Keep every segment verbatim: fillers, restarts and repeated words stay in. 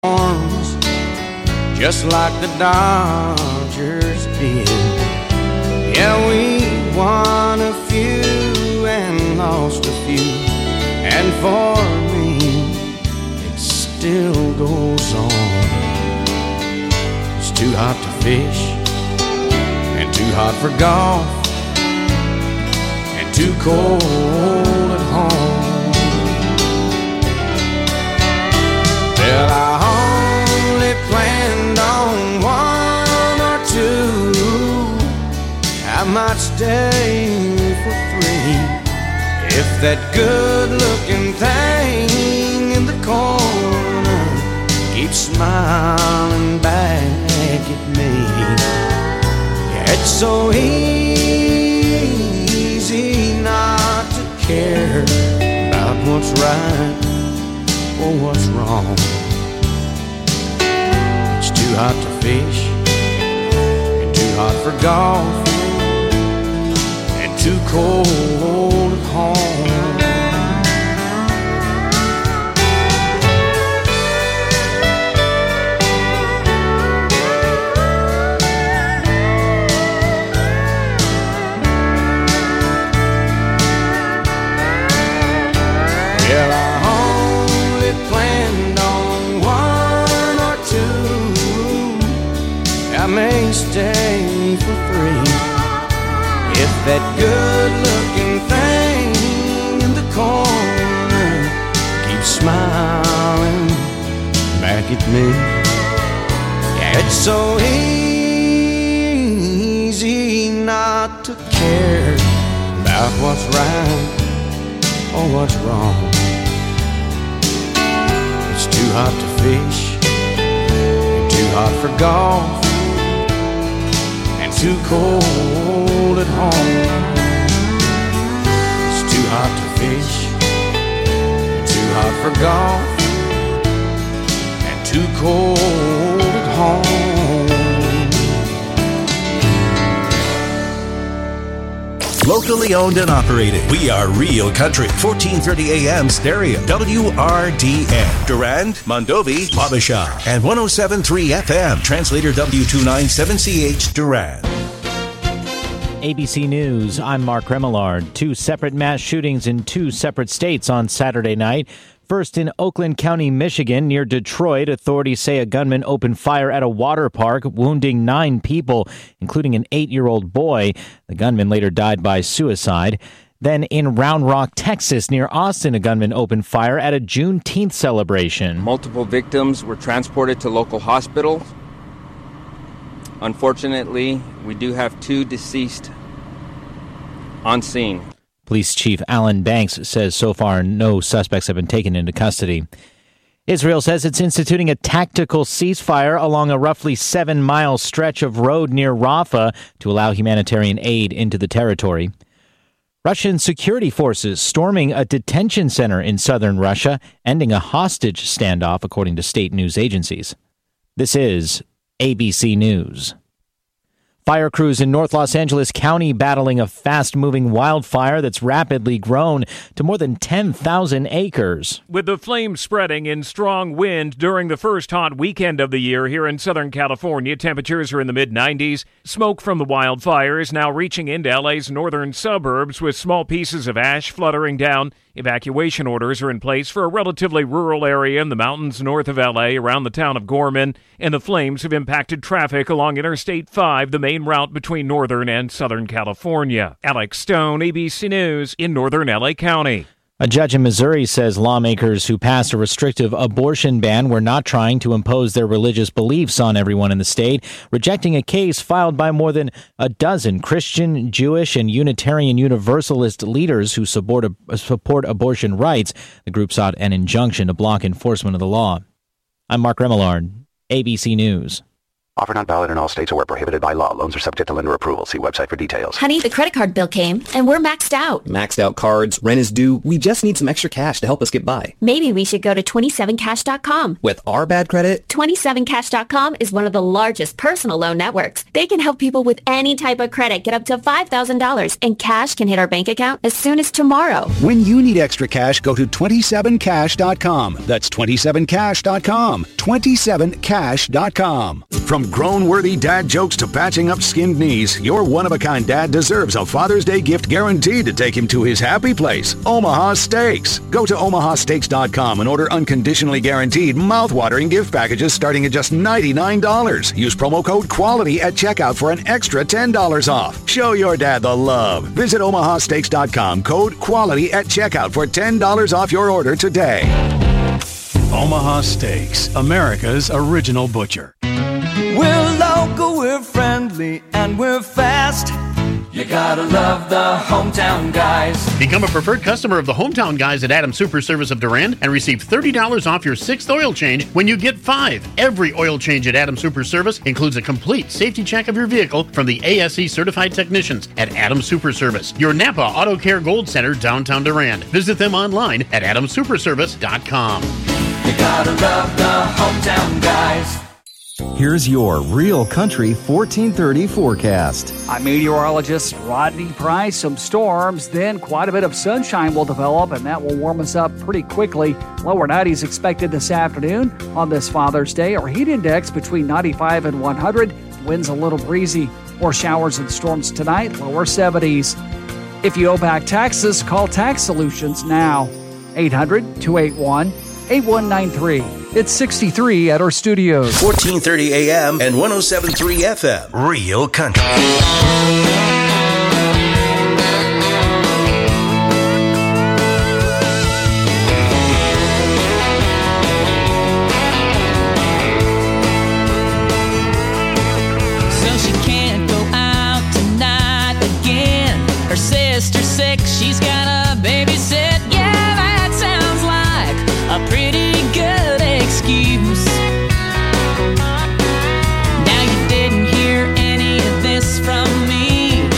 arms, just like the Dodgers did. Yeah, we won a few and lost a few, and for me, it still goes on. It's too hot to fish, and too hot for golf, and too cold at home. Well, I only planned on one or two. I might stay for three if that good-looking thing in the corner keeps smiling back at me. Yeah, it's so easy not to care about what's right or what's wrong. It's too hot to fish, and too hot for golf, and too cold at home. Well, I only planned on one or two. I may stay for three if that good-looking thing in the corner keeps smiling back at me. Yeah, it's so easy not to care about what's right or what's wrong. It's too hot to fish, and too hot for golf, and too cold at home. It's too hot to fish, and too hot for golf, and too cold at home. Locally owned and operated. We are Real Country. fourteen thirty A M stereo. W R D N. Durand, Mondovi, Wabasha. And one oh seven point three F M. Translator W two ninety-seven C H Durand. A B C News, I'm Mark Remillard. Two separate mass shootings in two separate states on Saturday night. First in Oakland County, Michigan, near Detroit, authorities say a gunman opened fire at a water park, wounding nine people, including an eight-year-old boy. The gunman later died by suicide. Then in Round Rock, Texas, near Austin, a gunman opened fire at a Juneteenth celebration. Multiple victims were transported to local hospitals. Unfortunately, we do have two deceased on scene. Police Chief Alan Banks says so far no suspects have been taken into custody. Israel says it's instituting a tactical ceasefire along a roughly seven-mile stretch of road near Rafah to allow humanitarian aid into the territory. Russian security forces storming a detention center in southern Russia, ending a hostage standoff, according to state news agencies. This is A B C News. Fire crews in North Los Angeles County battling a fast-moving wildfire that's rapidly grown to more than ten thousand acres. With the flames spreading in strong wind during the first hot weekend of the year here in Southern California, temperatures are in the mid nineties. Smoke from the wildfire is now reaching into L A's northern suburbs with small pieces of ash fluttering down. Evacuation orders are in place for a relatively rural area in the mountains north of L A around the town of Gorman, and the flames have impacted traffic along Interstate five, the main route between northern and southern California. Alex Stone, A B C News in northern L A County. A judge in Missouri says lawmakers who passed a restrictive abortion ban were not trying to impose their religious beliefs on everyone in the state, rejecting a case filed by more than a dozen Christian, Jewish, and Unitarian Universalist leaders who support, support abortion rights. The group sought an injunction to block enforcement of the law. I'm Mark Remillard, A B C News. Offer not valid in all states or where prohibited by law. Loans are subject to lender approval. See website for details. Honey, the credit card bill came, and we're maxed out. Maxed out cards, rent is due. We just need some extra cash to help us get by. Maybe we should go to twenty-seven cash dot com. With our bad credit? twenty-seven cash dot com is one of the largest personal loan networks. They can help people with any type of credit get up to five thousand dollars, and cash can hit our bank account as soon as tomorrow. When you need extra cash, go to twenty-seven cash dot com. That's twenty-seven cash dot com. twenty-seven cash dot com. From grown-worthy dad jokes to patching up skinned knees, your one-of-a-kind dad deserves a Father's Day gift guaranteed to take him to his happy place, Omaha Steaks. Go to omaha steaks dot com and order unconditionally guaranteed, mouth-watering gift packages starting at just ninety-nine dollars. Use promo code QUALITY at checkout for an extra ten dollars off. Show your dad the love. Visit omaha steaks dot com, code QUALITY at checkout for ten dollars off your order today. Omaha Steaks, America's original butcher. We're local, we're friendly, and we're fast. You gotta love the Hometown Guys. Become a preferred customer of the Hometown Guys at Adams Super Service of Durand and receive thirty dollars off your sixth oil change when you get five. Every oil change at Adams Super Service includes a complete safety check of your vehicle from the A S E certified technicians at Adams Super Service, your Napa Auto Care Gold Center, downtown Durand. Visit them online at adams super service dot com. You gotta love the Hometown Guys. Here's your Real Country fourteen thirty forecast. I'm meteorologist Rodney Price. Some storms, then quite a bit of sunshine will develop, and that will warm us up pretty quickly. Lower nineties expected this afternoon on this Father's Day. Our heat index between ninety-five and one hundred. Winds a little breezy. More showers and storms tonight, lower seventies. If you owe back taxes, call Tax Solutions now. eight hundred, two eight one, eight one nine three. It's sixty-three at our studios. fourteen thirty A M and one oh seven point three F M. Real Country. So she can't go out tonight again. Her sister's sick, she's got a babysit. Yeah, that sounds like a pretty good excuse. Now you didn't hear any of this from me.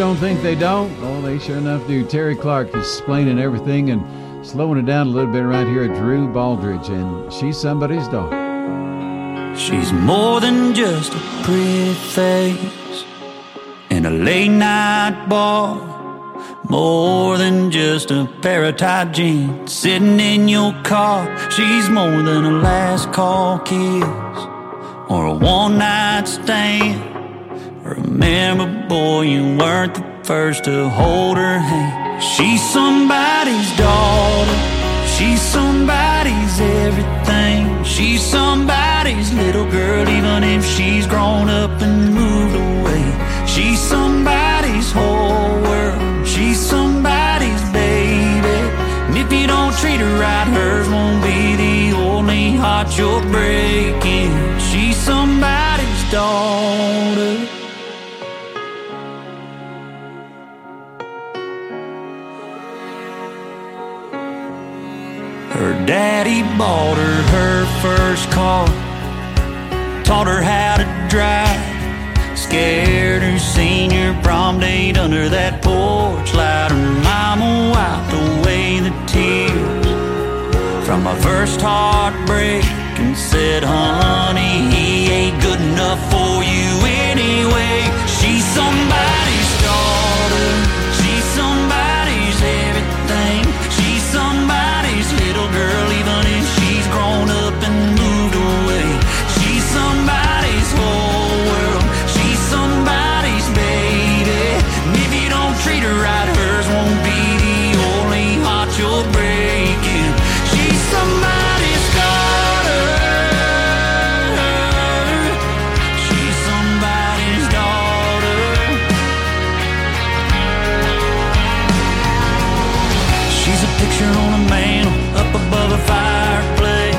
don't think they don't? Oh, they sure enough do. Terry Clark is explaining everything and slowing it down a little bit right here at Drew Baldridge, and she's somebody's daughter. She's more than just a pretty face in a late night bar, more than just a pair of tight jeans sitting in your car. She's more than a last call kiss or a one night stand. Remember, boy, you weren't the first to hold her hand. She's somebody's daughter, she's somebody's everything. She's somebody's little girl, even if she's grown up and moved away. She's somebody's whole world, she's somebody's baby. And if you don't treat her right, hers won't be the only heart you're breaking. She's somebody's daughter. Her daddy bought her her first car, taught her how to drive, scared her senior prom date under that porch light. Her mama wiped away the tears from my first heartbreak and said, honey, he ain't good enough for you anyway. She's somebody's daughter, she's somebody's everything. She's somebody's little girl, even if she's grown up and moved away. She's somebody's whole world, she's somebody's baby. And if you don't treat her right, hers won't be the only heart you're breaking. She's somebody's daughter, she's somebody's daughter. She's a picture on a mantle up above a fireplace.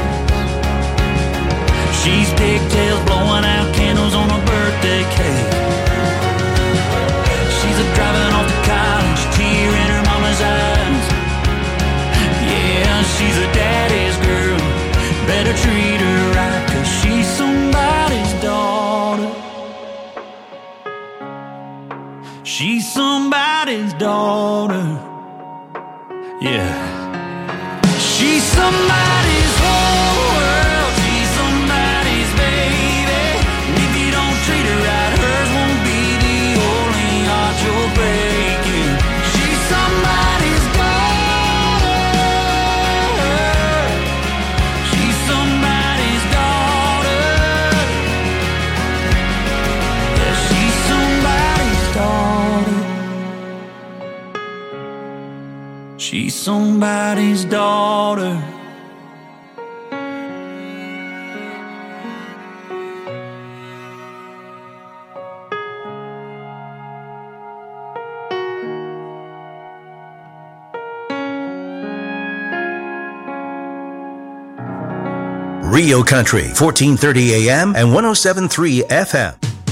She's pigtails blowing out candles on a birthday cake. She's a driving off to college, tear in her mama's eyes. Yeah, she's a daddy's girl, better treat her right, 'cause she's somebody's daughter. She's somebody's daughter. Yeah. She's somebody's whole world, she's somebody's baby. And if you don't treat her right, hers won't be the only heart you're breaking. She's somebody's daughter, she's somebody's daughter. Yeah, she's somebody's daughter. She's somebody's daughter. Rio Country, fourteen thirty A M and one oh seven point three F M.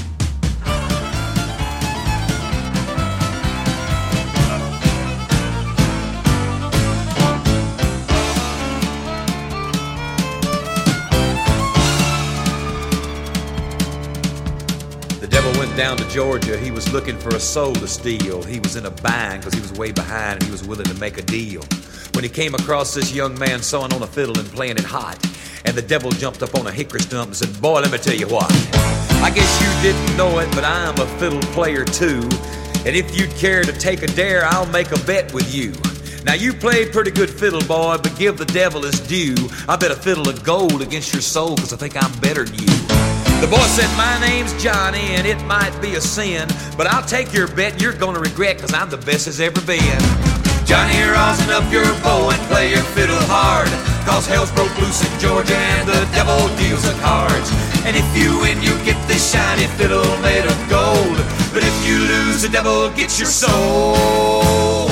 Down to Georgia, he was looking for a soul to steal. He was in a bind because he was way behind and he was willing to make a deal. When he came across this young man sewing on a fiddle and playing it hot, and the devil jumped up on a hickory stump and said, boy, let me tell you what. I guess you didn't know it, but I'm a fiddle player too. And if you'd care to take a dare, I'll make a bet with you. Now you played pretty good fiddle, boy, but give the devil his due. I bet a fiddle of gold against your soul, because I think I'm better than you. The boy said, my name's Johnny, and it might be a sin, but I'll take your bet you're gonna regret, cause I'm the best as ever been. Johnny, rosin up your bow and play your fiddle hard, cause hell's broke loose in Georgia and the devil deals the cards. And if you win, you get this shiny fiddle made of gold, but if you lose, the devil gets your soul.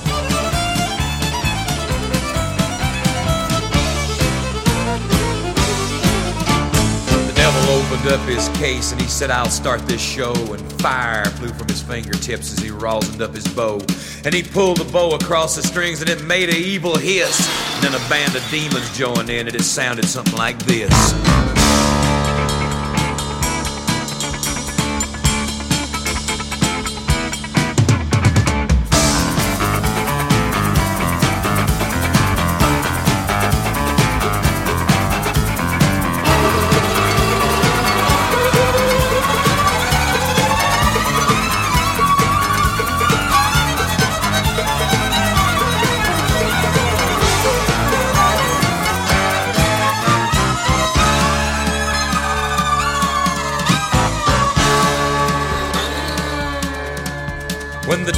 Opened up his case and he said, I'll start this show, and fire flew from his fingertips as he rosined up his bow, and he pulled the bow across the strings and it made an evil hiss, and then a band of demons joined in and it sounded something like this.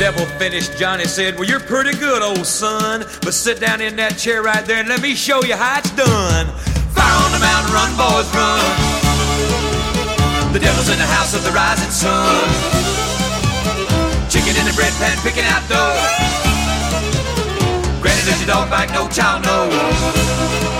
devil finished, Johnny said, well, you're pretty good, old son, but sit down in that chair right there and let me show you how it's done. Fire on the mountain, run, boys, run. The devil's in the house of the rising sun. Chicken in the bread pan, picking out dough. Granny, does your dog bite? No child knows.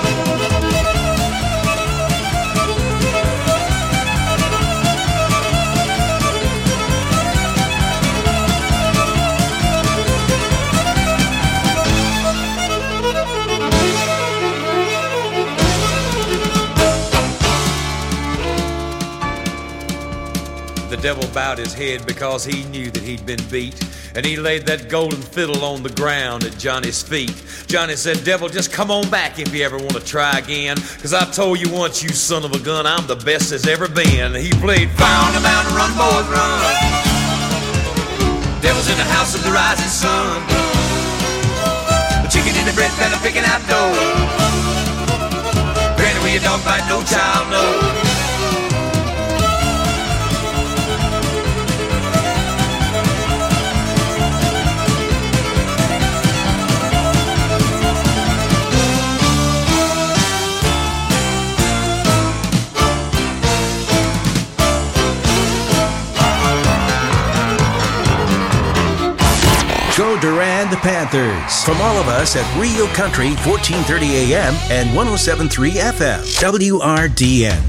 The devil bowed his head because he knew that he'd been beat, and he laid that golden fiddle on the ground at Johnny's feet. Johnny said, devil, just come on back if you ever want to try again, cause I told you once, you son of a gun, I'm the best there's ever been. He played Fire on the Mountain, run, boys, run. Devil's in the house of the rising sun. The chicken in the bread pan, I'm picking out dough. Granny, will your dog bite? No child knows. Go Durand the Panthers. From all of us at Rio Country, fourteen thirty A M and one oh seven point three F M, W R D N.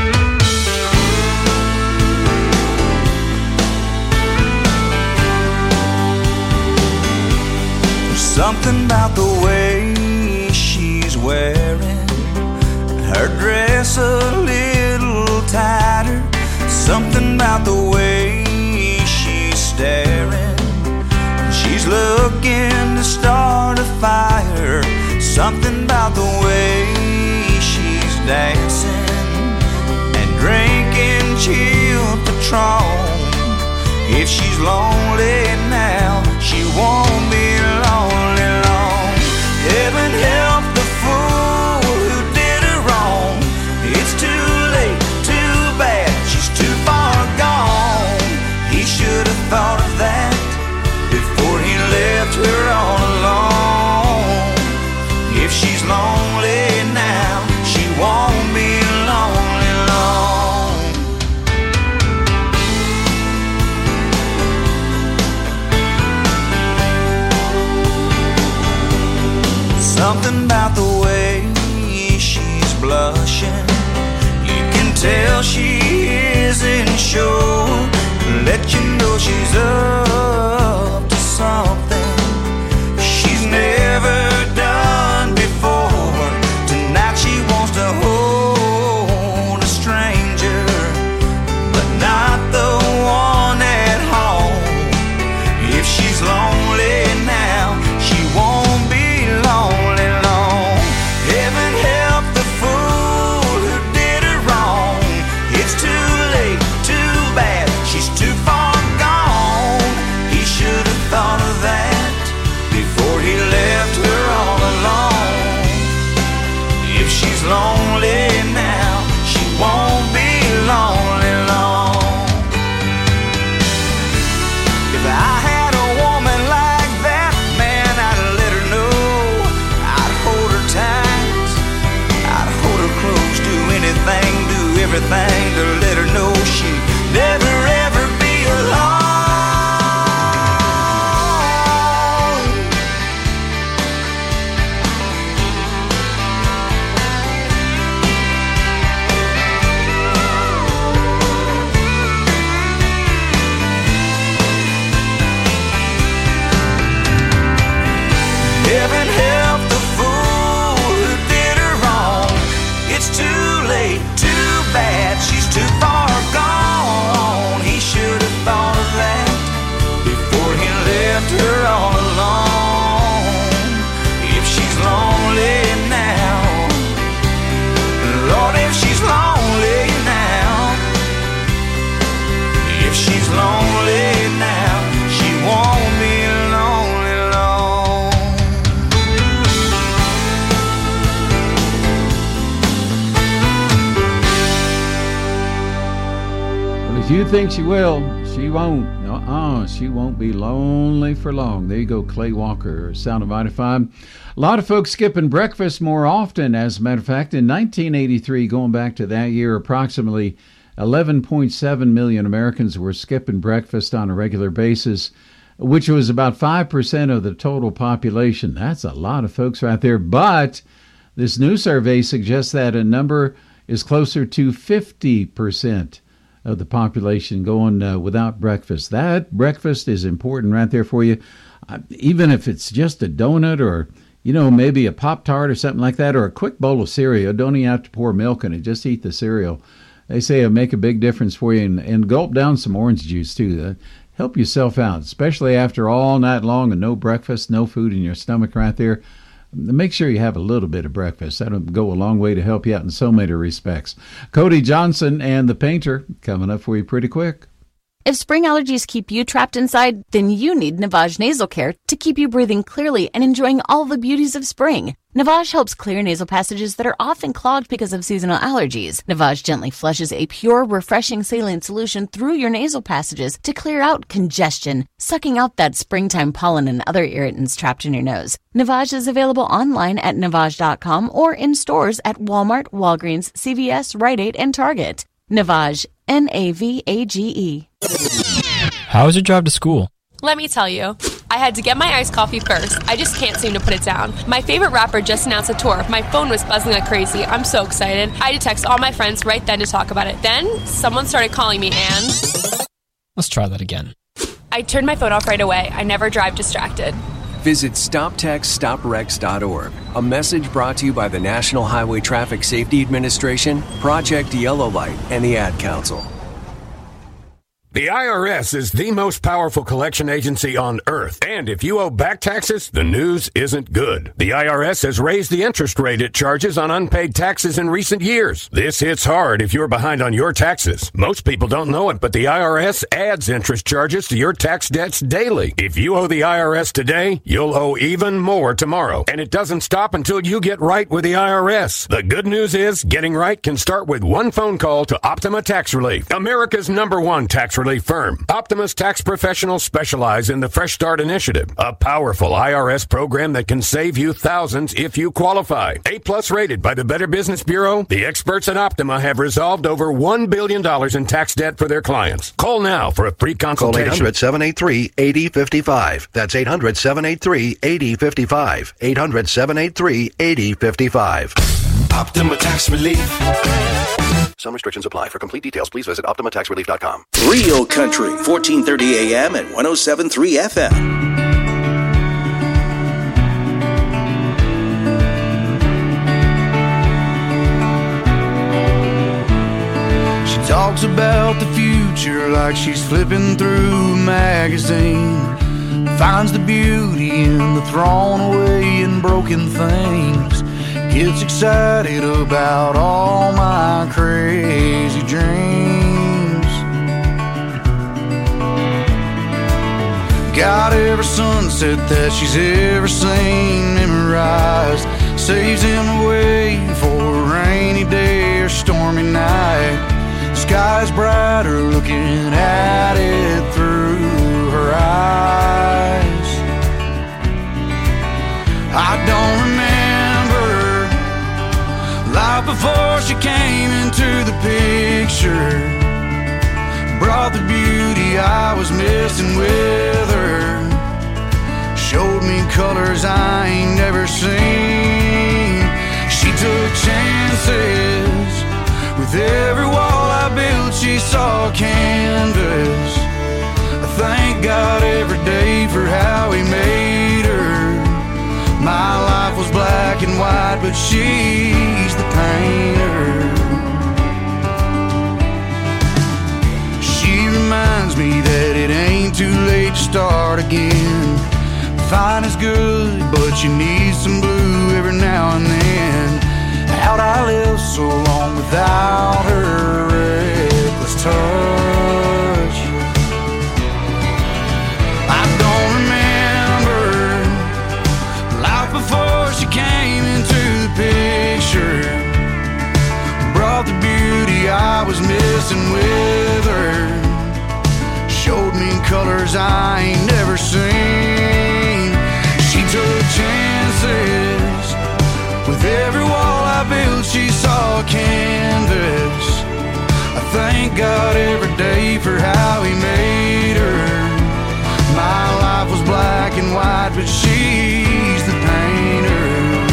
Something about the way she's wearing her dress a little tighter. Something about the way she's staring. She's looking to start a fire. Something about the way she's dancing and drinking chilled Patron. If she's lonely now, she won't be lonely long. Heaven help the fool who did her wrong. It's too late, too bad, she's too far gone. He should have thought of that before he left her all alone. If she's lonely now, she won't be lonely long. Something about the way she's blushing, you can tell she isn't sure. Let you know she's up to something she's never done before. Tonight she wants to hold a stranger, but not the one at home. If she's lonely now, she won't be lonely long. Heaven help the fool who did her wrong. It's too late, too bad, she's too far gone. He should have thought of that before he left her all alone. If she's lonely now, she won't be lonely long. If I had a woman like that, man, I'd let her know. I'd hold her tight, I'd hold her close, do anything, do everything to let her know she'd never ever be alone. Heaven help the fool who did her wrong. It's too late, too bad, she's too far gone. He should have thought of that before he left her all alone. If she's lonely now, Lord, if she's lonely now, if she's lonely now, she won't be lonely long. Well, if you think she will, she won't. No, uh-uh, she won't be lonely for long. There you go, Clay Walker, Sound of Mighty Five. A lot of folks skipping breakfast more often. As a matter of fact, in nineteen eighty-three, going back to that year, approximately eleven point seven million Americans were skipping breakfast on a regular basis, which was about five percent of the total population. That's a lot of folks right there. But this new survey suggests that a number is closer to fifty percent of the population going uh, without breakfast. That breakfast is important right there for you. Uh, even if it's just a donut or, you know, maybe a Pop-Tart or something like that, or a quick bowl of cereal. Don't even have to pour milk in it. Just eat the cereal. They say it'll make a big difference for you. And, and gulp down some orange juice, too. Uh, help yourself out, especially after all night long and no breakfast, no food in your stomach right there. Make sure you have a little bit of breakfast. That'll go a long way to help you out in so many respects. Cody Johnson and the Painter coming up for you pretty quick. If spring allergies keep you trapped inside, then you need Navage Nasal Care to keep you breathing clearly and enjoying all the beauties of spring. Navage helps clear nasal passages that are often clogged because of seasonal allergies. Navage gently flushes a pure, refreshing saline solution through your nasal passages to clear out congestion, sucking out that springtime pollen and other irritants trapped in your nose. Navage is available online at navage dot com or in stores at Walmart, Walgreens, C V S, Rite Aid, and Target. Navage, N A V A G E. How was your drive to school? Let me tell you. I had to get my iced coffee first. I just can't seem to put it down. My favorite rapper just announced a tour. My phone was buzzing like crazy. I'm so excited. I had to text all my friends right then to talk about it. Then, someone started calling me and... Let's try that again. I turned my phone off right away. I never drive distracted. Visit stop text stop wrecks dot org. A message brought to you by the National Highway Traffic Safety Administration, Project Yellow Light, and the Ad Council. The I R S is the most powerful collection agency on earth. And if you owe back taxes, the news isn't good. The I R S has raised the interest rate it charges on unpaid taxes in recent years. This hits hard if you're behind on your taxes. Most people don't know it, but the I R S adds interest charges to your tax debts daily. If you owe the I R S today, you'll owe even more tomorrow. And it doesn't stop until you get right with the I R S. The good news is getting right can start with one phone call to Optima Tax Relief, America's number one tax relief firm. Optima's tax professionals specialize in the Fresh Start Initiative, a powerful I R S program that can save you thousands if you qualify. A-plus rated by the Better Business Bureau, the experts at Optima have resolved over one billion dollars in tax debt for their clients. Call now for a free consultation. Call eight hundred, seven eight three, eight zero five five. That's eight hundred, seven eight three, eight zero five five. eight hundred, seven eight three, eight zero five five. Optima Tax Relief. Some restrictions apply. For complete details, please visit optima tax relief dot com. Real Country, fourteen thirty A M and one oh seven point three F M. Talks about the future like she's flipping through a magazine. Finds the beauty in the thrown away and broken things. Gets excited about all my crazy dreams. Got every sunset that she's ever seen memorized. Saves him away for a rainy day or stormy night. Sky's brighter looking at it through her eyes. I don't remember life before she came into the picture. Brought the beauty I was missing with her. Showed me colors I ain't never seen. She took chances. With every wall I built, she saw canvas. I thank God every day for how He made her. My life was black and white, but she's the painter. She reminds me that it ain't too late to start again. Fine is good, but you need some blue every now and then. How'd I live so long without her reckless touch? I don't remember life before she came into the picture. Brought the beauty I was missing with her. Showed me color she saw a canvas. I thank God every day for how he made her. My life was black and white, but she's the painter.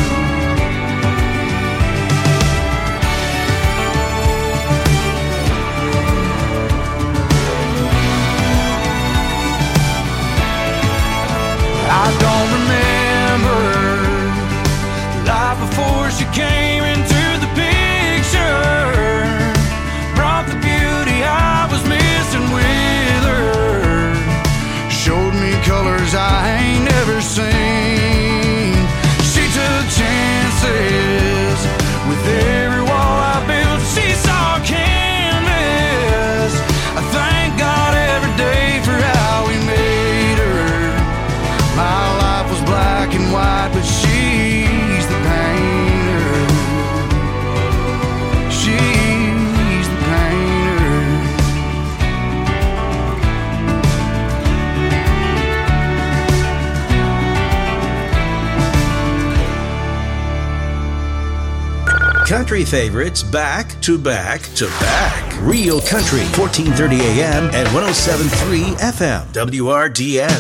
I don't remember life before she came into the picture. Brought the beauty I was missing with her. Showed me colors I ain't never seen. She took chances with every wall I built. She saw canvas. I thank God every day for how he made her. My life was black and white, but she's the painter. She's the painter. Country favorites back to back to back. Real Country, fourteen thirty A M and one oh seven point three F M, W R D N.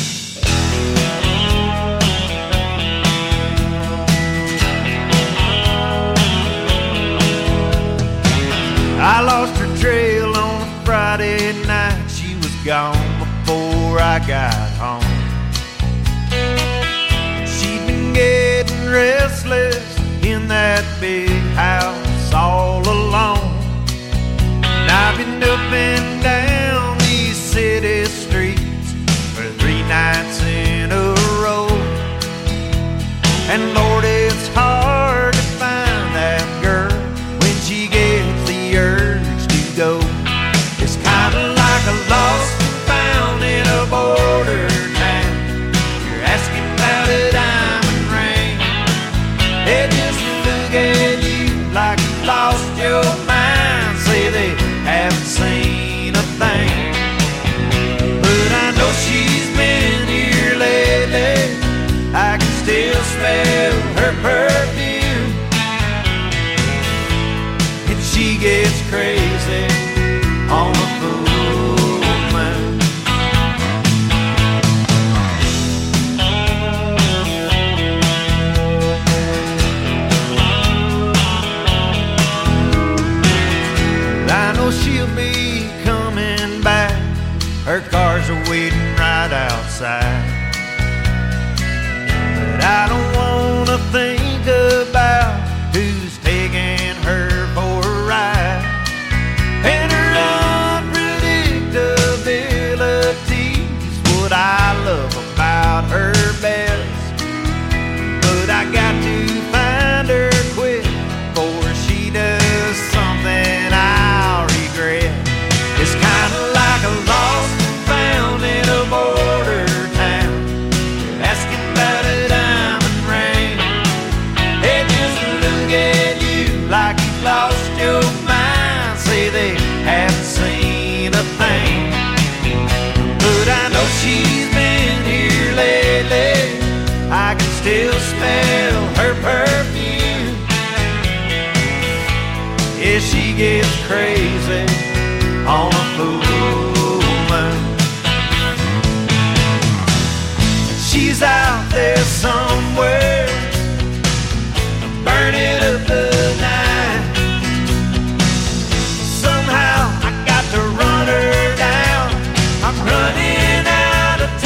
I lost her trail on a Friday night. She was gone before I got home. She'd been getting restless in that big house all alone. And I've been up and down these city streets for three nights in a row. And Lord, it's hard to find that girl when she gets the urge to go. It's kind of like a lost and found in a border town. You're asking about a diamond ring. They just look at you like you lost your mind. Say they haven't seen a thing. But I know she's been here lately. I can still smell her perfume. And she gets crazy on a full moon. I know she'll be coming back. Her cars are waiting right outside. But I don't wanna think about who's taking her for a ride. And her unpredictability's what I love about her best. But I got to find her quick before she does something I'll regret. It's kinda like a lost and found in a border town. You're asking about a diamond ring. They just look at you like you've lost your mind. Say they haven't seen a thing. But I know she's been here lately. I can still smell her perfume. Yeah, she gets crazy on a full moon. She's out there somewhere, burning up the night. Somehow I got to run her down. I'm running out of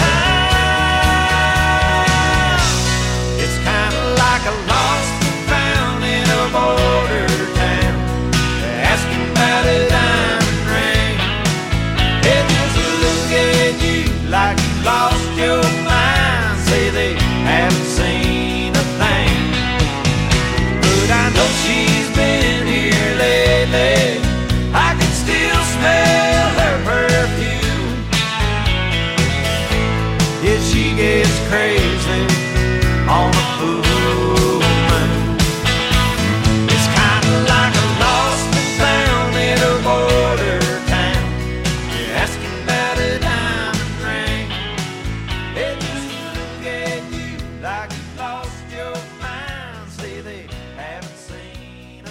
time. It's kind of like a lost and found in a border town. They're asking about a diamond ring. They just look at you like you lost your mind. Say they haven't seen a thing. But I know she's been here lately. I can still smell her perfume. Yeah, she gets crazy on a full moon. It's kind of like a lost and found in a border town. You're asking about a diamond ring. They just look at you like you lost your mind. Say they haven't seen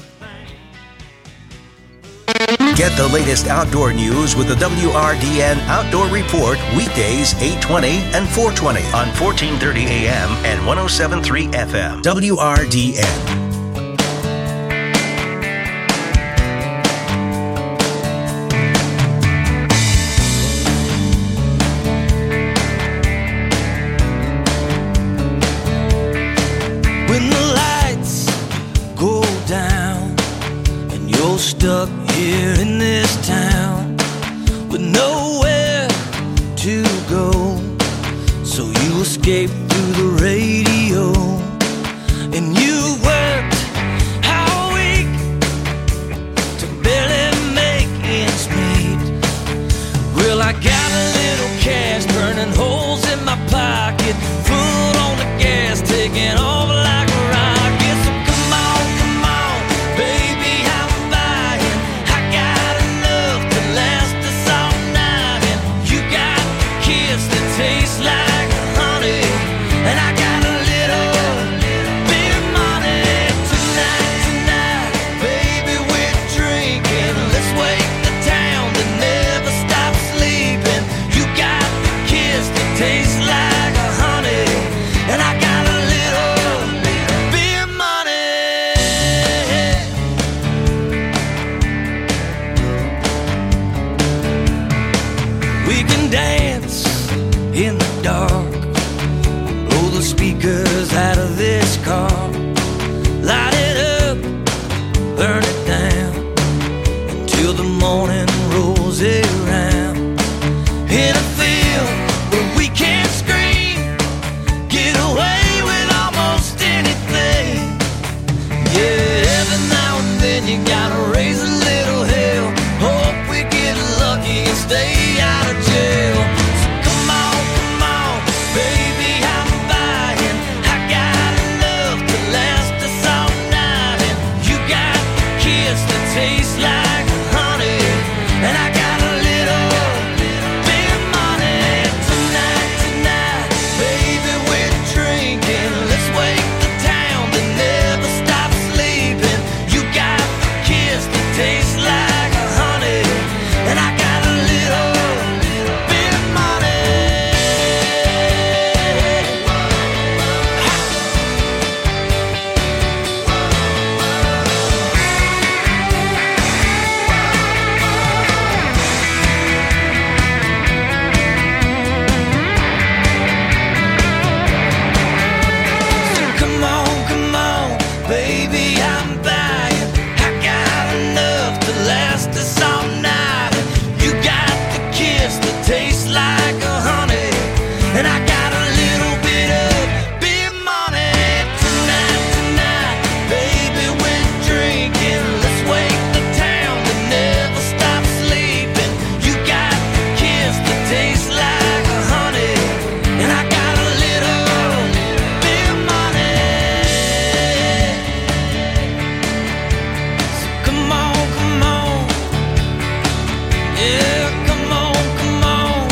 Get the latest outdoor news with the W R D N Outdoor Report weekdays eight twenty and four twenty on fourteen thirty A M and one oh seven point three F M. W R D N. Stuck here in this town with nowhere to go, so you escape through the radio, and you worked all week to barely make ends meet. Well, I got a little cash burning holes in my pocket, foot on the gas taking off like a rocket. So come on, come on, baby, I'm tastes like honey, and I got a little beer money. Tonight, tonight, baby, we're drinking. Let's wake the town that never stops sleeping. You got the kiss that tastes like honey, and I got a little beer money. We can dance in the dark, blow the speakers out of this car, light it up, burn it down, until the morning rolls around. In a field where we can't scream, get away with almost anything. Yeah, every now and then you gotta raise a little hell, hope we get lucky and stay out of jail. Tastes like honey, and I got a little beer money. Tonight, tonight, baby, we're drinking. Let's wake the town that never stops sleeping. You got the kiss that tastes like honey, and I got a little beer money. Baby, I'm buying. I got enough to last us all night. You got the kiss that tastes like a honey, and I got a little bit of beer money. Tonight, tonight, baby, we're drinking. Let's wake the town that never stops sleeping. You got the kiss that tastes like a honey, and I got a little beer money. Come on, come on, yeah, come on, come on.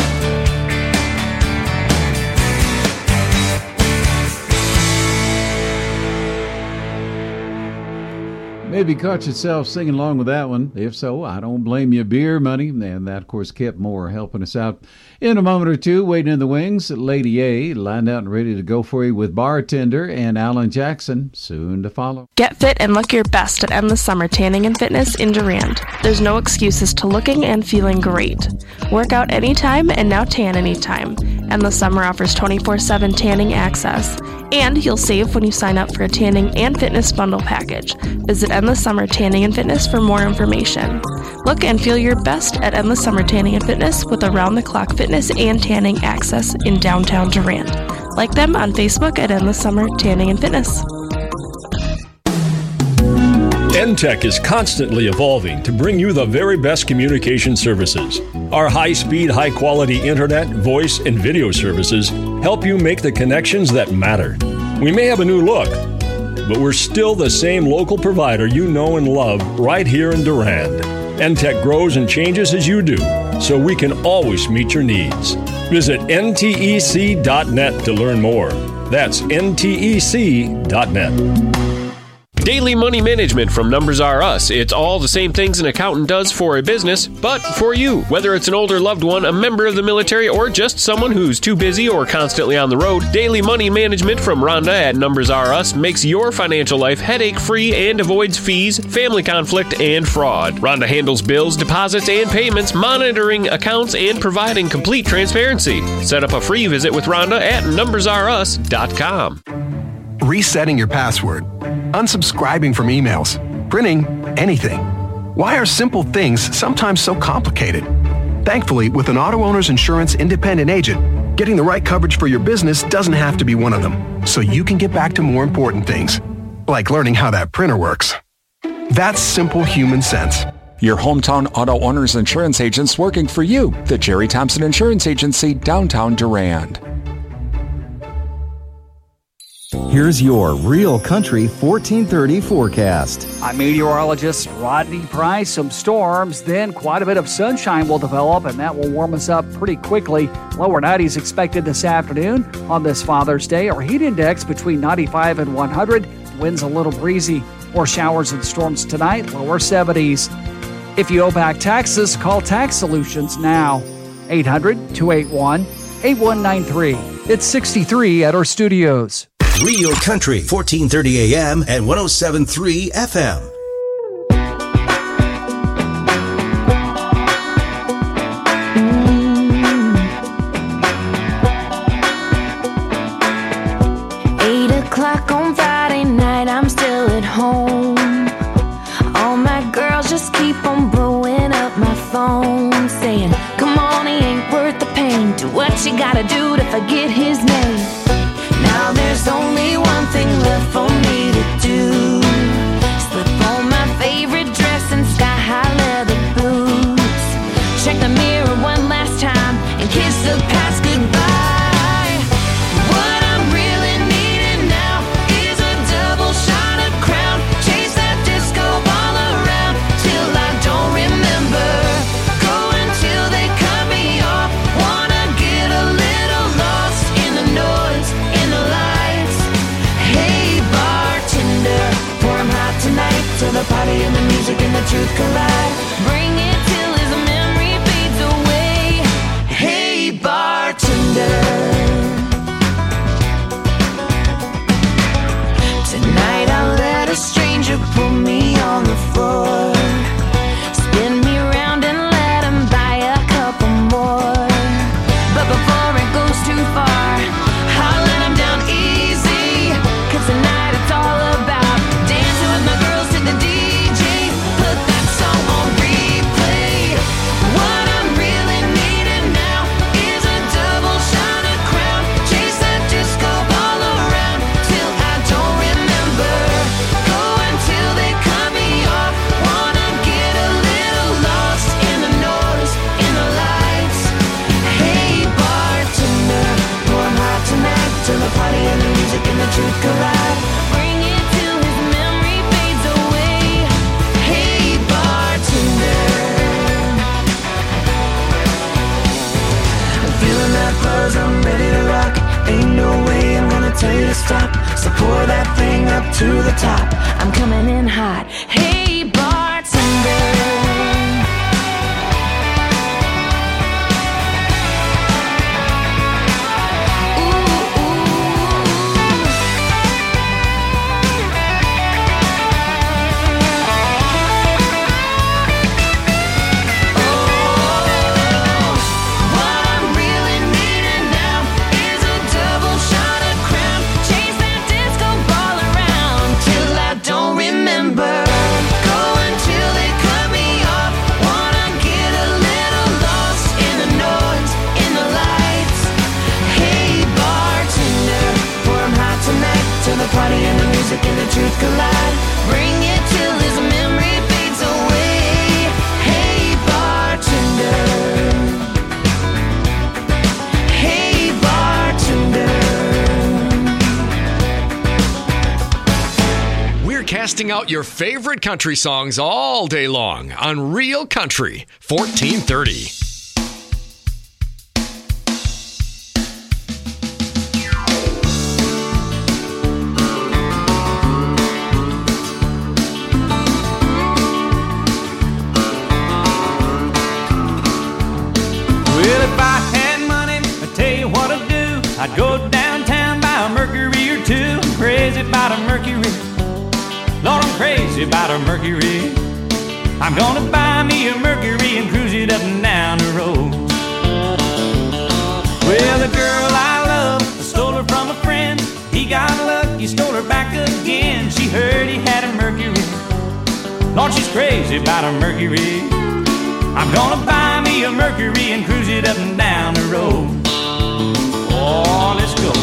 Maybe caught yourself singing along with that one. If so, I don't blame you. Beer money. And that, of course, Kip Moore helping us out in a moment or two. Waiting in the wings, Lady A lined out and ready to go for you with Bartender and Alan Jackson soon to follow. Get fit and look your best at Endless Summer Tanning and Fitness in Durand. There's no excuses to looking and feeling great. Work out anytime and now tan anytime. Endless Summer offers twenty-four seven tanning access. And you'll save when you sign up for a tanning and fitness bundle package. Visit Endless Summer Tanning and Fitness for more information. Look and feel your best at Endless Summer Tanning and Fitness with around-the-clock fitness and tanning access in downtown Durand. Like them on Facebook at Endless Summer Tanning and Fitness. N T E C is constantly evolving to bring you the very best communication services. Our high-speed, high-quality internet, voice, and video services help you make the connections that matter. We may have a new look, but we're still the same local provider you know and love right here in Durand. N T E C grows and changes as you do, so we can always meet your needs. Visit N T E C dot net to learn more. That's N T E C dot net. Daily Money Management from Numbers R Us. It's all the same things an accountant does for a business, but for you. Whether it's an older loved one, a member of the military, or just someone who's too busy or constantly on the road, Daily Money Management from Rhonda at Numbers R Us makes your financial life headache-free and avoids fees, family conflict, and fraud. Rhonda handles bills, deposits, and payments, monitoring accounts, and providing complete transparency. Set up a free visit with Rhonda at numbers r us dot com. Resetting your password, unsubscribing from emails, printing anything. Why are simple things sometimes so complicated? Thankfully, with an Auto Owners Insurance independent agent, getting the right coverage for your business doesn't have to be one of them, so you can get back to more important things, like learning how that printer works. That's simple human sense. Your hometown Auto Owners Insurance agents working for you. The Jerry Thompson Insurance Agency, downtown Durand. Here's your Real Country fourteen thirty forecast. I'm meteorologist Rodney Price. Some storms, then quite a bit of sunshine will develop, and that will warm us up pretty quickly. Lower nineties expected this afternoon on this Father's Day. Our heat index between ninety-five and one hundred. Winds a little breezy. More showers and storms tonight, lower seventies. If you owe back taxes, call Tax Solutions now. eight hundred, two eight one, eight one nine three. It's sixty-three at our studios. Real Country, fourteen thirty A M and one oh seven point three F M. Eight o'clock on Friday night, I'm still at home. All my girls just keep on blowing up my phone, saying, come on, he ain't worth the pain. Do what you gotta do to forget his name. Now there's only one thing left for me to do. Slip on my favorite dress and sky-high leather boots. Check the mirror one last time and kiss the past goodbye. What I'm really needing now is a double shot of Crown. Chase that disco ball around till I don't remember. Go until they cut me off. Wanna get a little lost in the noise, in the lights. Hey bartender, pour 'em hot tonight till the party and the music and the truth collide. Bring it till his memory fades away. Hey bartender, tonight I'll let a stranger pull me on the floor. Spin me around and let him buy a couple more. But before it goes too far, I'll let him down easy. Cause tonight it's all about dancing with my girls to the D J. Put that song on replay. What I'm really needing now is a double shot of Crown. Chase that disco ball around till I don't remember. Go until they cut me off. Wanna get a little lost in the noise, in the lights. Hey bartender, pour 'em hot tonight till the party and the music and the truth collide. Bring it till his memory fades away. Hey bartender, I'm feeling that buzz, I'm ready to rock. Ain't no way I'm gonna tell you to stop. So pour that thing up to the top. I'm coming in hot. Hey bartender. Party and the music and the truth collide. Bring it till his memory fades away. Hey bartender, hey bartender. We're casting out your favorite country songs all day long on Real Country fourteen thirty. crazy about a Mercury. Lord, I'm crazy about a Mercury. I'm gonna buy me a Mercury and cruise it up and down the road. Well, the girl I love, I stole her from a friend. He got lucky, stole her back again. She heard he had a Mercury. Lord, she's crazy about a Mercury. I'm gonna buy me a Mercury and cruise it up and down the road. Oh, let's go.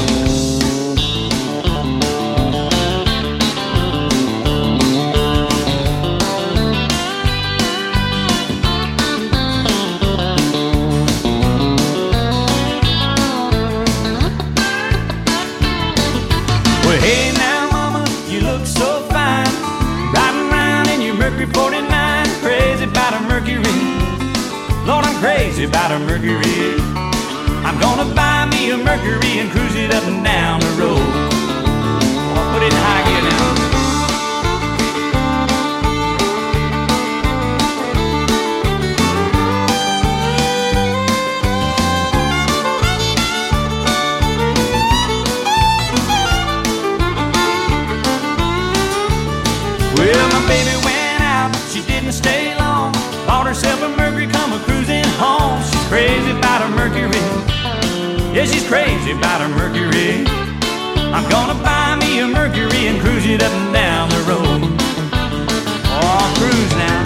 Well, hey now, mama, you look so fine, riding around in your Mercury forty-nine. Crazy about a Mercury. Lord, I'm crazy about a Mercury. I'm gonna buy me a Mercury and cruise it up and down the road. I'll put it in high gear now. Well, my baby went out, she didn't stay long. Bought herself a Mercury, come a cruising home. She's crazy about a Mercury. Yeah, she's crazy about a Mercury. I'm gonna buy me a Mercury and cruise it up and down the road. Oh, cruise now.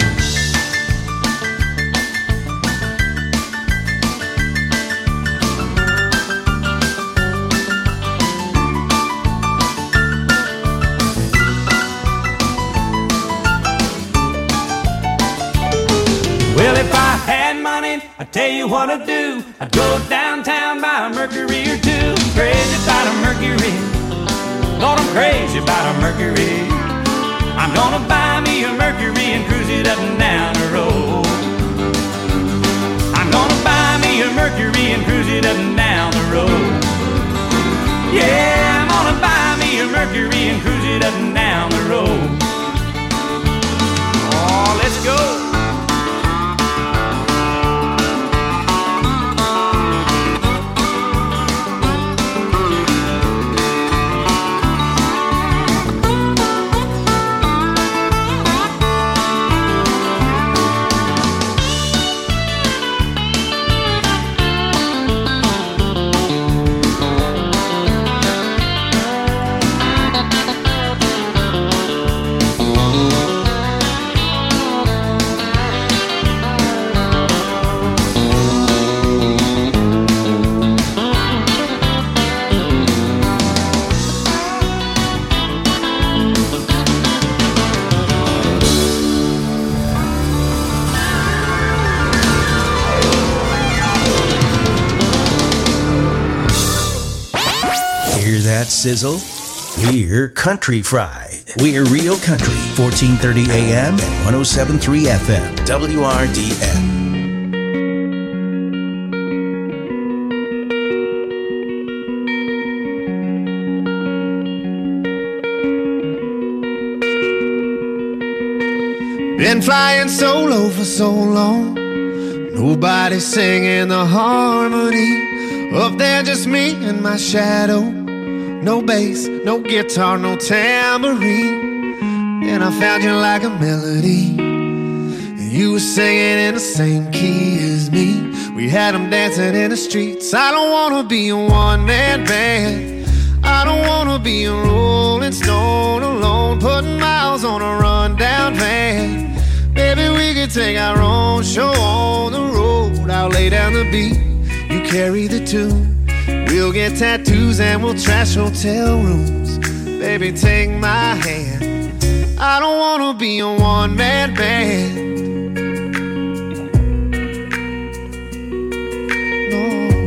Well, if I had money, I'd tell you what I'd do. I'd go downtown, buy a Mercury or two. Crazy about a Mercury. Lord, I'm crazy about a Mercury. I'm gonna buy me a Mercury and cruise it up and down the road. I'm gonna buy me a Mercury and cruise it up and down the road. Yeah, I'm gonna buy me a Mercury and cruise it up and down the road. Oh, let's go. That sizzle? We're Country Fried. We're Real Country, fourteen thirty A M and one oh seven point three F M, W R D N. Been flying solo for so long, nobody singing the harmony. Up there just me and my shadow. No bass, no guitar, no tambourine. And I found you like a melody, and you were singing in the same key as me. We had them dancing in the streets. I don't wanna be a one-man band. I don't wanna be a rolling stone alone, putting miles on a rundown van. Maybe we could take our own show on the road. I'll lay down the beat, you carry the tune. We'll get tattoos and we'll trash hotel rooms. Baby, take my hand. I don't wanna be a one-man band. No.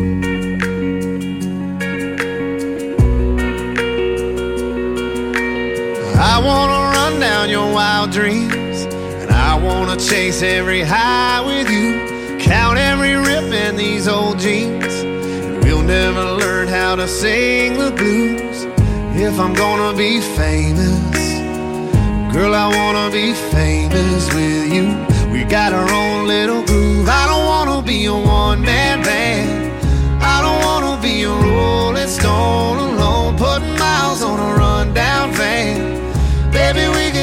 I wanna run down your wild dreams, and I wanna chase every high with you. Count every rip in these old jeans. We'll never learn how to sing the blues. If I'm gonna be famous, girl, I wanna be famous with you. We got our own little groove. I don't wanna be a one-man band. I don't wanna be a rolling stone alone, putting miles on a rundown van.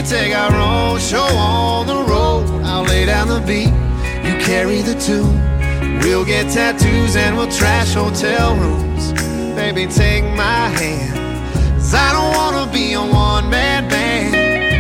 could take our own show on the road. I'll lay down the beat, you carry the tune. We'll get tattoos and we'll trash hotel rooms. Baby, take my hand, 'cause I don't wanna be a one-man band.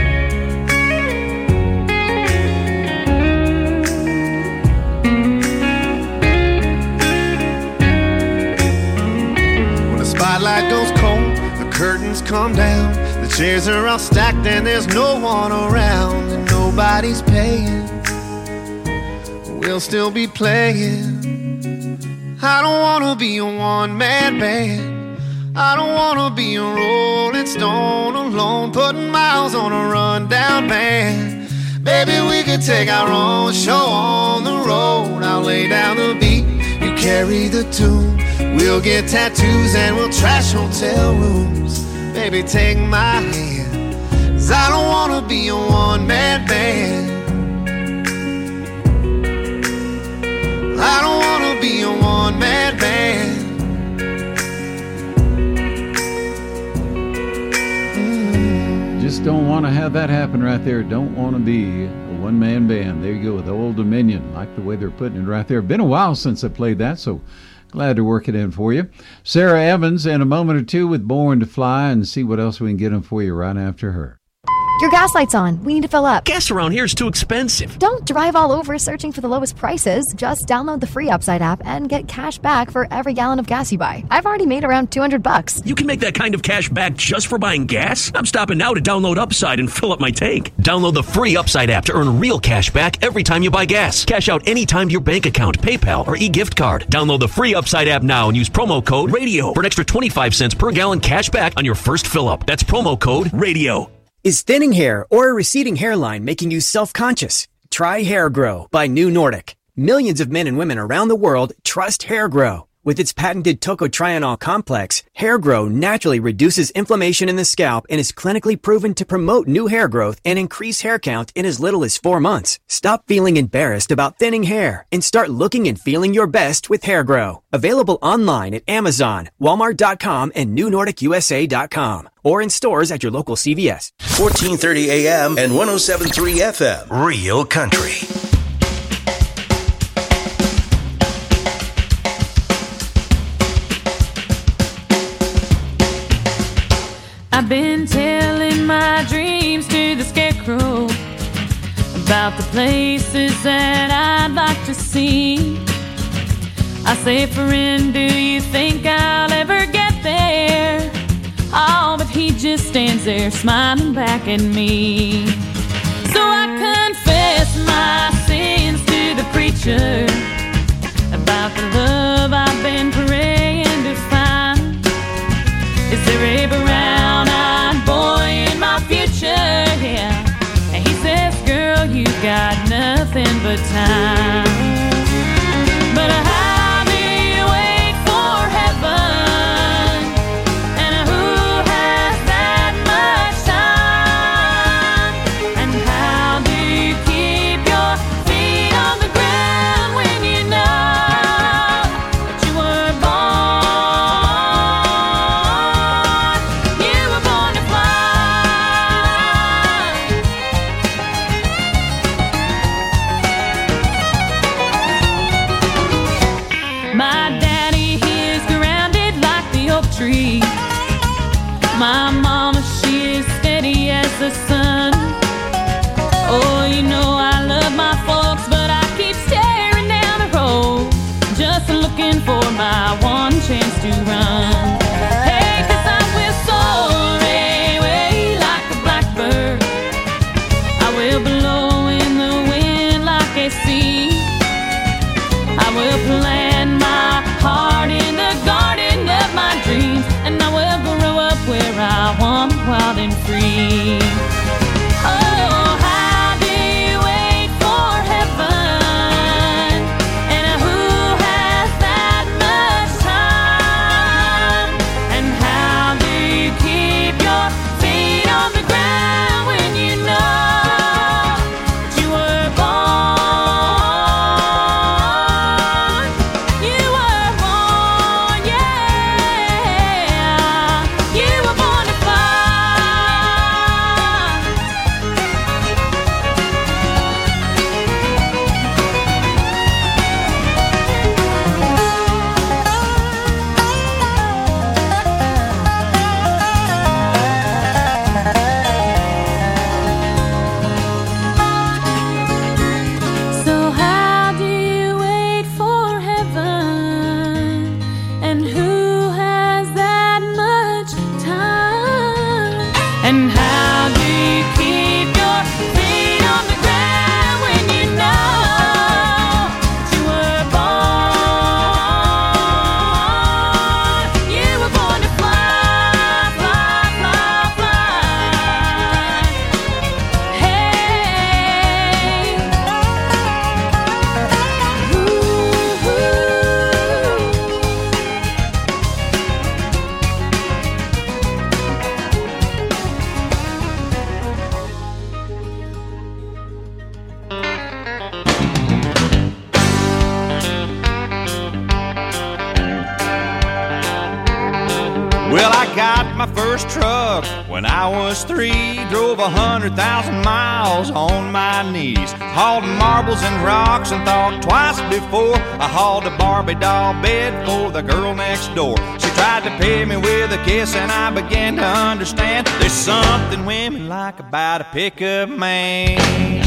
When the spotlight goes cold, the curtains come down, the chairs are all stacked and there's no one around, and nobody's paying, we'll still be playing. I don't wanna be a one-man band. I don't wanna be a Rolling Stone alone, putting miles on a rundown band. Baby, we could take our own show on the road. I'll lay down the beat, you carry the tune. We'll get tattoos and we'll trash hotel rooms. Baby, take my hand, 'cause I don't wanna be a one-man band. I don't wanna be a one-man band. Just don't want to have that happen right there. Don't want to be a one-man band. There you go with Old Dominion. Like the way they're putting it right there. Been a while since I played that, so glad to work it in for you. Sarah Evans in a moment or two with Born to Fly, and see what else we can get in for you right after her. Your gas light's on. We need to fill up. Gas around here is too expensive. Don't drive all over searching for the lowest prices. Just download the free Upside app and get cash back for every gallon of gas you buy. I've already made around two hundred bucks. You can make that kind of cash back just for buying gas? I'm stopping now to download Upside and fill up my tank. Download the free Upside app to earn real cash back every time you buy gas. Cash out anytime to your bank account, PayPal, or e-gift card. Download the free Upside app now and use promo code RADIO for an extra twenty-five cents per gallon cash back on your first fill up. That's promo code RADIO. Is thinning hair or a receding hairline making you self-conscious? Try Hair Grow by New Nordic. Millions of men and women around the world trust Hair Grow. With its patented tocotrienol complex, Hair Grow naturally reduces inflammation in the scalp and is clinically proven to promote new hair growth and increase hair count in as little as four months. Stop feeling embarrassed about thinning hair and start looking and feeling your best with Hair Grow. Available online at Amazon, Walmart dot com, and New Nordic U S A dot com, or in stores at your local C V S. fourteen thirty A M and one oh seven point three F M. Real Country. I've been telling my dreams to the scarecrow about the places that I'd like to see. I say, friend, do you think I'll ever get there? Oh, but he just stands there smiling back at me. So I confess my sins to the preacher about the love I've been praying to find. Is there a brown-eyed boy in my future? Yeah. And he says, girl, you got nothing but time. But how do you wait for heaven? And who has that much time? And how do you keep your feet on the ground when you know that you were born? You were born to fly. My daddy, he is grounded like the oak tree. My mama, she is steady as the sun. Oh, you know I love my folks, but I keep staring down the road, just looking for my one chance to run. Hey, 'cause I will soar away like a blackbird. I will blow in the wind like a sea. I will plant my heart in the garden of my dreams, and I will grow up where I want, wild and free. Oh, how do you wait for heaven? And who has that much time? And how do you keep your feet on the ground when you know that you were born? You were born, yeah. You were born to fly. And how do you keep your feet on the ground when you know you were born? You were born to fly, fly, fly, fly. Hey, ooh, ooh. Well, I got my first truck when I was three. Drove a hundred thousand miles on my knees. Hauled marbles and rocks and thought twice before I hauled a Barbie doll bed for the girl next door. She tried to pay me with a kiss and I began to understand there's something women like about a pickup man.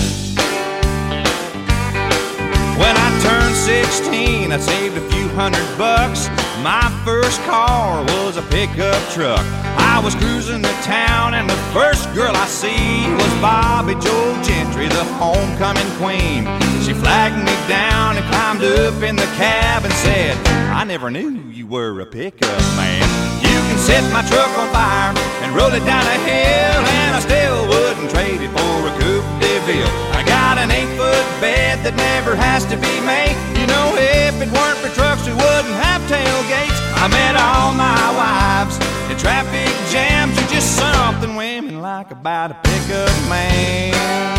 When I turned sixteen, I saved a few hundred bucks. My first car was a pickup truck. I was cruising to town and the first girl I see was Bobby Joe Gentry, the homecoming queen. She flagged me down and climbed up in the cab and said, I never knew you were a pickup man. You can set my truck on fire and roll it down a hill, and I still wouldn't trade it for a Coupe de Ville. I got an eight-foot bed that never has to be made. You know, if it weren't for trucks, we wouldn't have tailgates. I met all my wives in traffic jams. You're just something women like about a pickup man.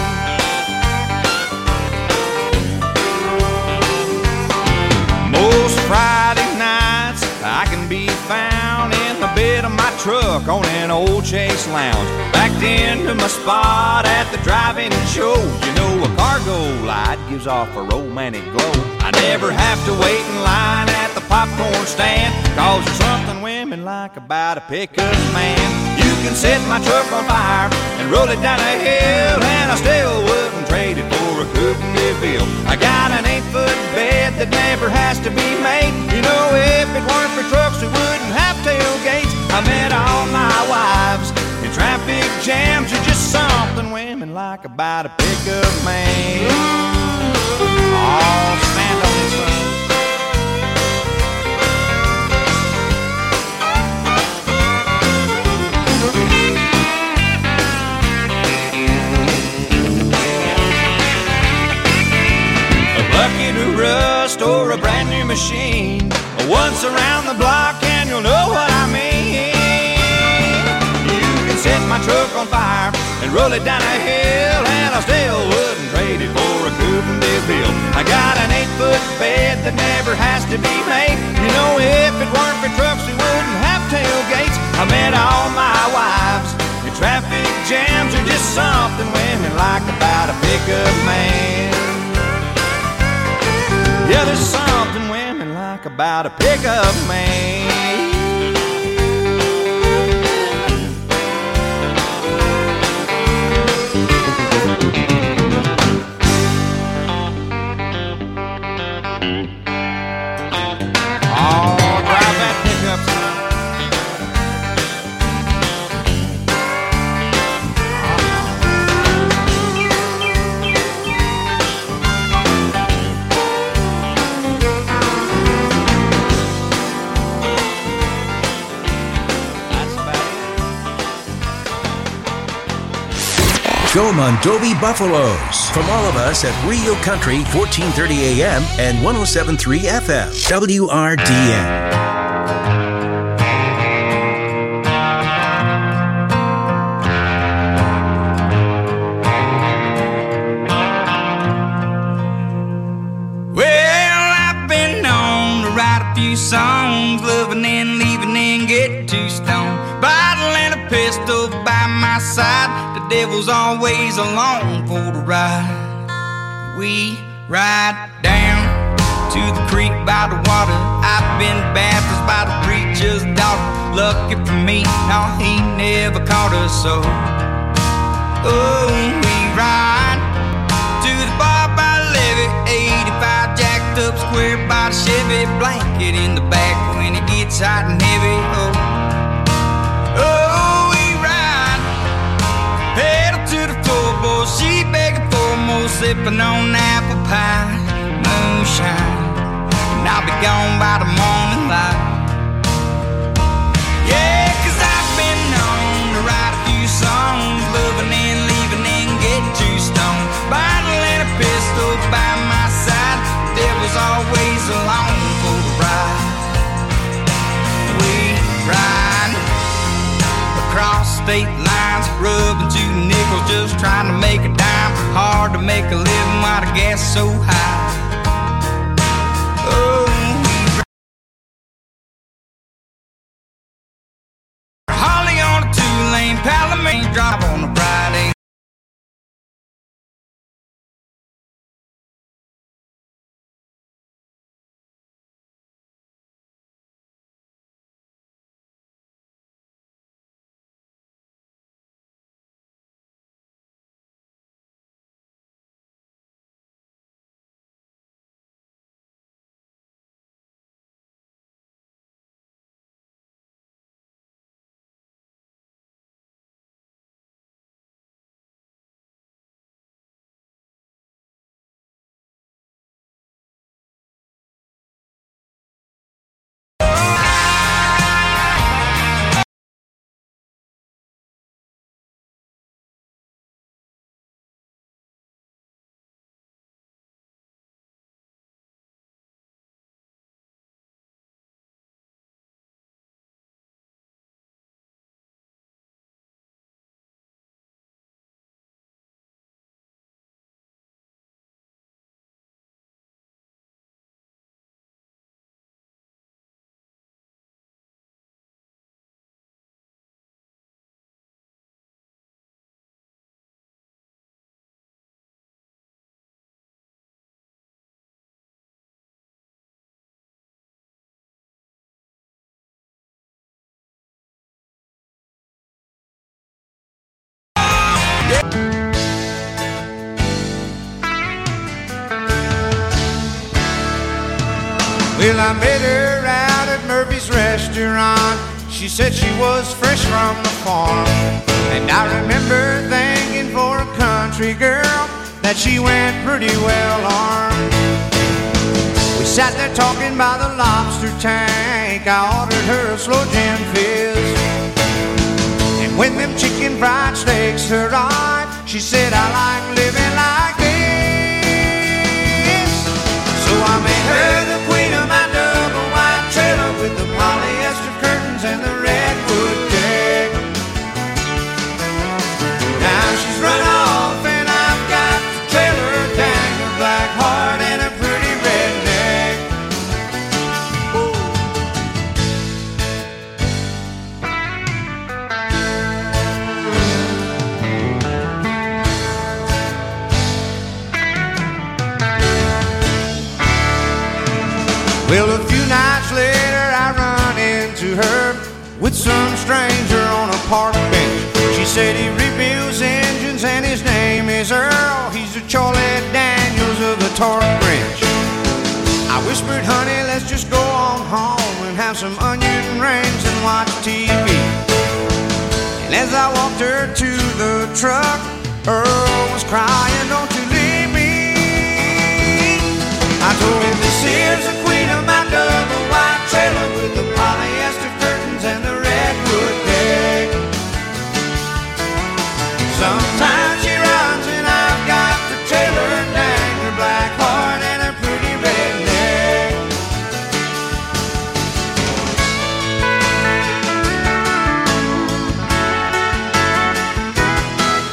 Most Friday nights I can be found in the bed of my truck on an old Chase Lounge, backed into my spot at the drive-in show. You know, a cargo light gives off a romantic glow. I never have to wait in line at the popcorn stand, cause there's something women like about a pickup man. You can set my truck on fire and roll it down a hill, and I still wouldn't trade it for a Coupe de Ville. I got an eight-foot bed that never has to be made. You know, if it weren't for trucks, we wouldn't have tailgates. I met all my wives in traffic jams. You're just something women like about a pickup man. Oh, stand on this one. A bucket of rust or a brand new machine, once around the block and you'll know what I mean. You can set my truck on fire and roll it down a hill, and I still wouldn't trade it for a Coupe de Ville. I got an eight-foot bed that never has to be made. You know, if it weren't for trucks, we wouldn't have tailgates. I met all my wives in traffic jams. Are just something women like about a pickup man. Yeah, there's something women like about a pickup man. Oh, drive that pickup, son. Go Mondovi Buffaloes. From all of us at Rio Country, fourteen thirty A M and one oh seven point three F M, W R D N. Songs, loving and leaving and get too stoned. Bottle and a pistol by my side. The devil's always along for the ride. We ride down to the creek by the water. I've been baptized by the preacher's daughter. Lucky for me, no, he never caught us so. Oh, we ride to the bar by the levee, eighty-five jacked up square by the Chevy, blanket in the back when it gets hot and heavy. Oh, oh, we ride sipping on apple pie, moonshine, and I'll be gone by the morning light. Yeah, cause I've been known to write a few songs, loving and leaving and getting too stoned. Bottle and a pistol by my side, the devil's always along for the ride. We ride across state lines, rubbing two nickels, just trying to make a dime. Hard to make a living while the gas is so high. Oh, Holly on a two-lane Palomino drive on a Friday. Well, I met her out at Murphy's restaurant. She said she was fresh from the farm, and I remember thinking for a country girl that she went pretty well armed. We sat there talking by the lobster tank. I ordered her a slow gin fizz, and when them chicken fried steaks arrived, she said, I like living like this. So I made her the queen of my double wide trailer with the polyester curtains and the redwood deck. Now she's run off and I've got the trailer dang, a black heart and a pretty redneck. Woo. Well, a few nights later I run into her with some stranger on a park bench. She said he rebuilds engines and his name is Earl. He's the Charlie Daniels of the torque wrench. I whispered, honey, let's just go on home and have some onion rings and watch T V. And as I walked her to the truck, Earl was crying, don't you leave me. I told him, this is the queen of my double wide trailer with the polyester curtains and the redwood deck. Sometimes